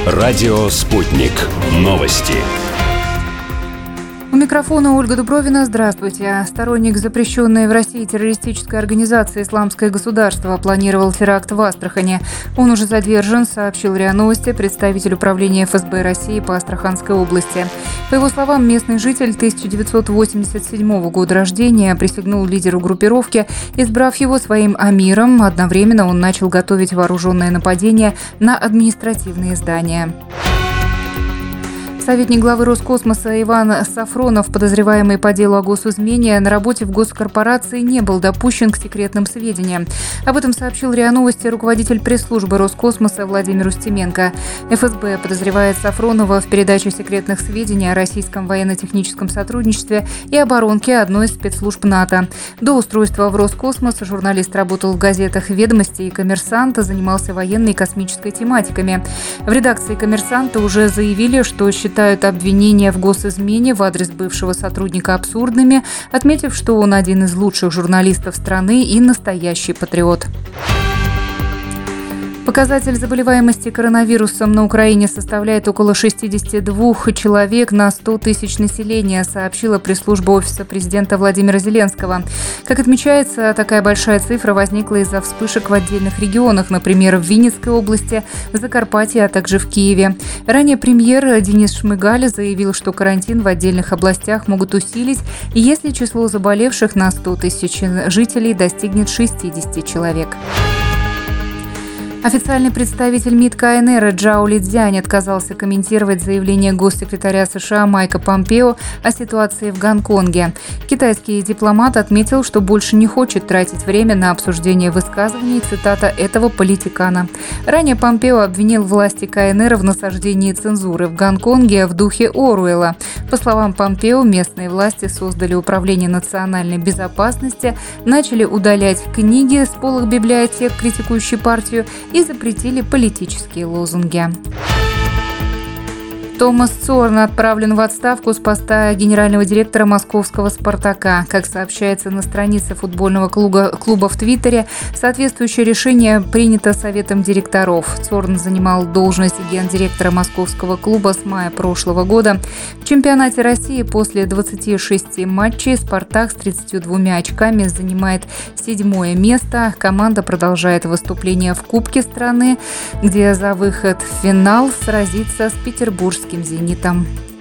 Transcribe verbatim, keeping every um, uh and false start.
Радио «Спутник». Новости. У микрофона Ольга Дубровина. Здравствуйте. Сторонник запрещенной в России террористической организации «Исламское государство» планировал теракт в Астрахани. Он уже задержан, сообщил РИА Новости представитель управления эф эс бэ России по Астраханской области. По его словам, местный житель тысяча девятьсот восемьдесят седьмого года рождения присягнул лидеру группировки, избрав его своим амиром. Одновременно он начал готовить вооруженное нападение на административные здания. Советник главы Роскосмоса Иван Сафронов, подозреваемый по делу о госизмене, на работе в госкорпорации не был допущен к секретным сведениям. Об этом сообщил РИА Новости руководитель пресс-службы Роскосмоса Владимир Устименко. эф эс бэ подозревает Сафронова в передаче секретных сведений о российском военно-техническом сотрудничестве и оборонке одной из спецслужб НАТО. До устройства в Роскосмос журналист работал в газетах «Ведомости» и «Коммерсант», занимался военной и космической тематиками. В редакции «Коммерсанта» уже заявили, что считают считают обвинения в госизмене в адрес бывшего сотрудника абсурдными, отметив, что он один из лучших журналистов страны и настоящий патриот. Показатель заболеваемости коронавирусом на Украине составляет около шестьдесят два человек на сто тысяч населения, сообщила пресс-служба Офиса президента Владимира Зеленского. Как отмечается, такая большая цифра возникла из-за вспышек в отдельных регионах, например, в Винницкой области, Закарпатье, а также в Киеве. Ранее премьер Денис Шмыгаль заявил, что карантин в отдельных областях могут усилить, если число заболевших на сто тысяч жителей достигнет шестьдесят человек. Официальный представитель МИД ка эн эр Джао Лидзянь отказался комментировать заявление госсекретаря США Майка Помпео о ситуации в Гонконге. Китайский дипломат отметил, что больше не хочет тратить время на обсуждение высказываний, цитата, этого политикана. Ранее Помпео обвинил власти ка эн эр в насаждении цензуры в Гонконге в духе Оруэлла. По словам Помпео, местные власти создали Управление национальной безопасности, начали удалять книги с полок библиотек, критикующие партию, и запретили политические лозунги. Томас Цорн отправлен в отставку с поста генерального директора московского «Спартака». Как сообщается на странице футбольного клуба, клуба в Твиттере, соответствующее решение принято Советом директоров. Цорн занимал должность гендиректора московского клуба с мая прошлого года. В чемпионате России после двадцати шести матчей «Спартак» с тридцатью двумя очками занимает седьмое место. Команда продолжает выступление в Кубке страны, где за выход в финал сразится с петербургским «Зенитом».